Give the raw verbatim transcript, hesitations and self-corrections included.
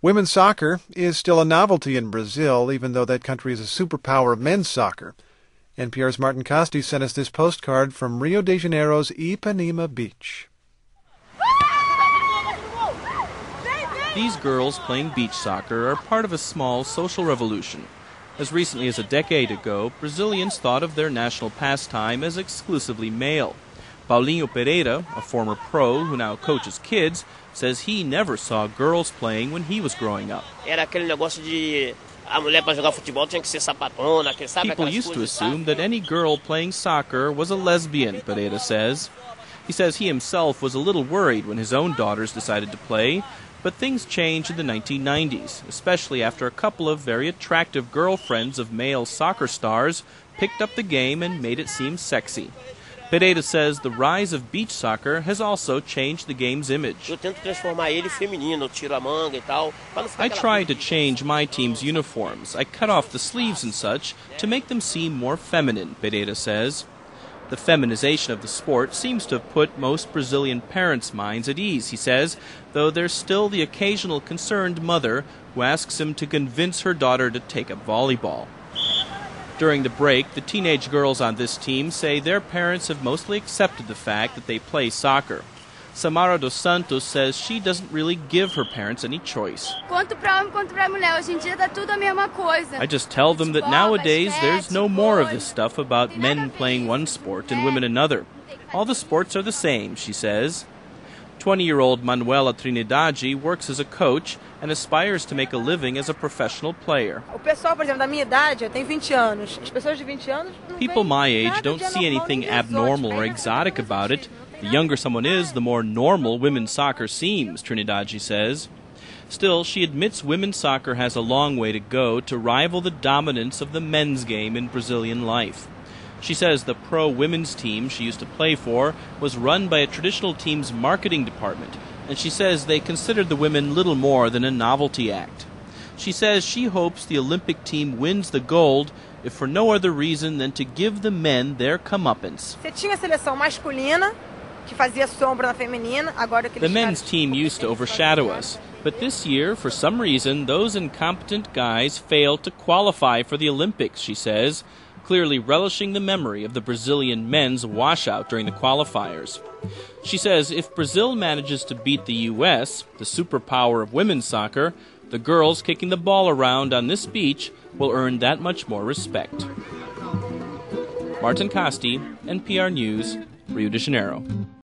Women's soccer is still a novelty in Brazil, even though that country is a superpower of men's soccer. N P R's Martin Costi sent us this postcard from Rio de Janeiro's Ipanema Beach. These girls playing beach soccer are part of a small social revolution. As recently as a decade ago, Brazilians thought of their national pastime as exclusively male. Paulinho Pereira, a former pro who now coaches kids, says he never saw girls playing when he was growing up. People used to assume that any girl playing soccer was a lesbian, Pereira says. He says he himself was a little worried when his own daughters decided to play, but things changed in the nineteen nineties, especially after a couple of very attractive girlfriends of male soccer stars picked up the game and made it seem sexy. Pereira says the rise of beach soccer has also changed the game's image. I tried to change my team's uniforms. I cut off the sleeves and such to make them seem more feminine, Pereira says. The feminization of the sport seems to have put most Brazilian parents' minds at ease, he says, though there's still the occasional concerned mother who asks him to convince her daughter to take up volleyball. During the break, the teenage girls on this team say their parents have mostly accepted the fact that they play soccer. Samara dos Santos says she doesn't really give her parents any choice. I just tell them that nowadays there's no more of this stuff about men playing one sport and women another. All the sports are the same, she says. twenty-year-old Manuela Trinidade works as a coach and aspires to make a living as a professional player. People my age don't see anything abnormal or exotic about it. The younger someone is, the more normal women's soccer seems, Trinidade says. Still, she admits women's soccer has a long way to go to rival the dominance of the men's game in Brazilian life. She says the pro women's team she used to play for was run by a traditional team's marketing department, and she says they considered the women little more than a novelty act. She says she hopes the Olympic team wins the gold, if for no other reason than to give the men their comeuppance. The men's team used to overshadow us, but this year, for some reason, those incompetent guys failed to qualify for the Olympics, she says, clearly relishing the memory of the Brazilian men's washout during the qualifiers. She says if Brazil manages to beat the U S, the superpower of women's soccer, the girls kicking the ball around on this beach will earn that much more respect. Martin Costi, N P R News, Rio de Janeiro.